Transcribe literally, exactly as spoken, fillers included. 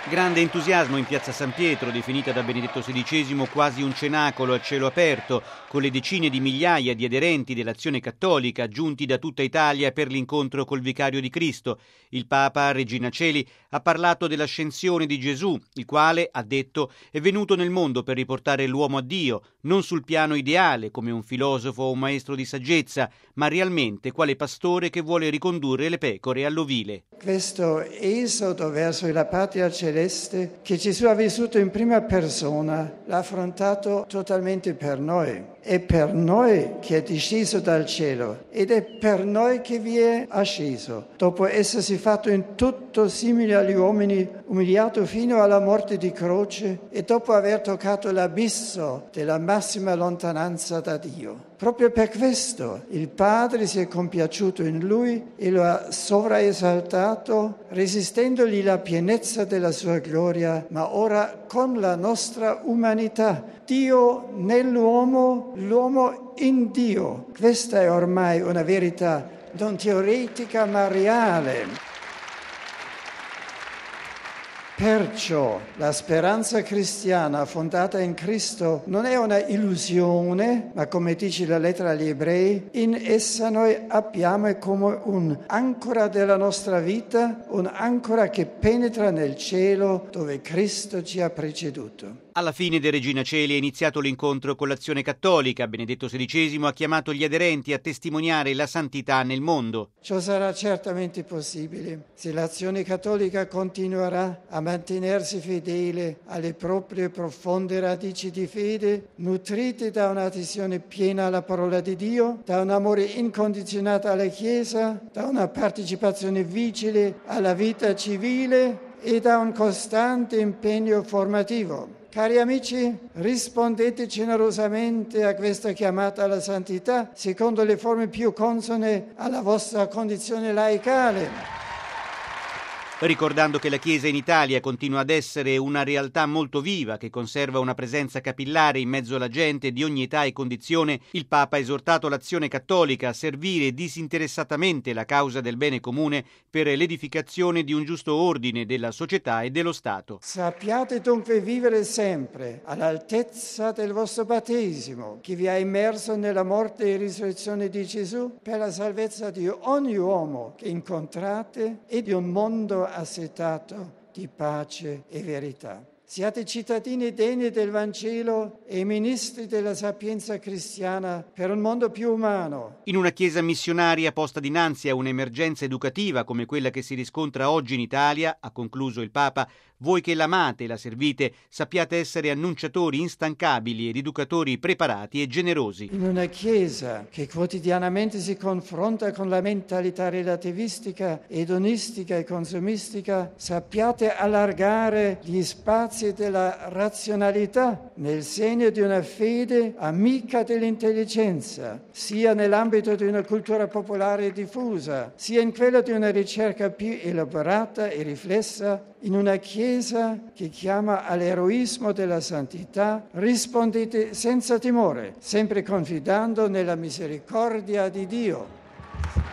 Grande entusiasmo in piazza San Pietro, definita da Benedetto sedicesimo quasi un cenacolo a cielo aperto, con le decine di migliaia di aderenti dell'Azione Cattolica giunti da tutta Italia per l'incontro col Vicario di Cristo. Il Papa, Regina Coeli, ha parlato dell'ascensione di Gesù, il quale, ha detto, è venuto nel mondo per riportare l'uomo a Dio, non sul piano ideale come un filosofo o un maestro di saggezza, ma realmente quale pastore che vuole ricondurre le pecore all'ovile. Questo esodo verso la patria celeste che Gesù ha vissuto in prima persona l'ha affrontato totalmente per noi. È per noi che è disceso dal cielo ed è per noi che vi è asceso, dopo essersi fatto in tutto simile agli uomini, umiliato fino alla morte di croce e dopo aver toccato l'abisso della massima lontananza da Dio. Proprio per questo il Padre si è compiaciuto in Lui e lo ha sovraesaltato, resistendogli la pienezza della sua gloria, ma ora con la nostra umanità. Dio nell'uomo, l'uomo in Dio. Questa è ormai una verità non teoretica ma reale. Perciò la speranza cristiana fondata in Cristo non è una illusione, ma come dice la lettera agli Ebrei, in essa noi abbiamo come un'ancora della nostra vita, un'ancora che penetra nel cielo dove Cristo ci ha preceduto. Alla fine di Regina Coeli è iniziato l'incontro con l'Azione Cattolica. Benedetto sedicesimo ha chiamato gli aderenti a testimoniare la santità nel mondo. Ciò sarà certamente possibile se l'Azione Cattolica continuerà a mantenersi fedele alle proprie profonde radici di fede, nutrite da un'adesione piena alla parola di Dio, da un amore incondizionato alla Chiesa, da una partecipazione vigile alla vita civile e da un costante impegno formativo. Cari amici, rispondete generosamente a questa chiamata alla santità secondo le forme più consone alla vostra condizione laicale. Ricordando che la Chiesa in Italia continua ad essere una realtà molto viva che conserva una presenza capillare in mezzo alla gente di ogni età e condizione, il Papa ha esortato l'Azione Cattolica a servire disinteressatamente la causa del bene comune per l'edificazione di un giusto ordine della società e dello Stato. Sappiate dunque vivere sempre all'altezza del vostro battesimo, che vi ha immerso nella morte e risurrezione di Gesù per la salvezza di ogni uomo che incontrate e di un mondo assetato di pace e verità. Siate cittadini degni del Vangelo e ministri della sapienza cristiana per un mondo più umano. In una chiesa missionaria posta dinanzi a un'emergenza educativa come quella che si riscontra oggi in Italia, ha concluso il Papa, voi che l'amate e la servite sappiate essere annunciatori instancabili ed educatori preparati e generosi. In una chiesa che quotidianamente si confronta con la mentalità relativistica, edonistica e consumistica, sappiate allargare gli spazi della razionalità nel segno di una fede amica dell'intelligenza, sia nell'ambito di una cultura popolare diffusa, sia in quello di una ricerca più elaborata e riflessa. In una Chiesa che chiama all'eroismo della santità, rispondete senza timore, sempre confidando nella misericordia di Dio.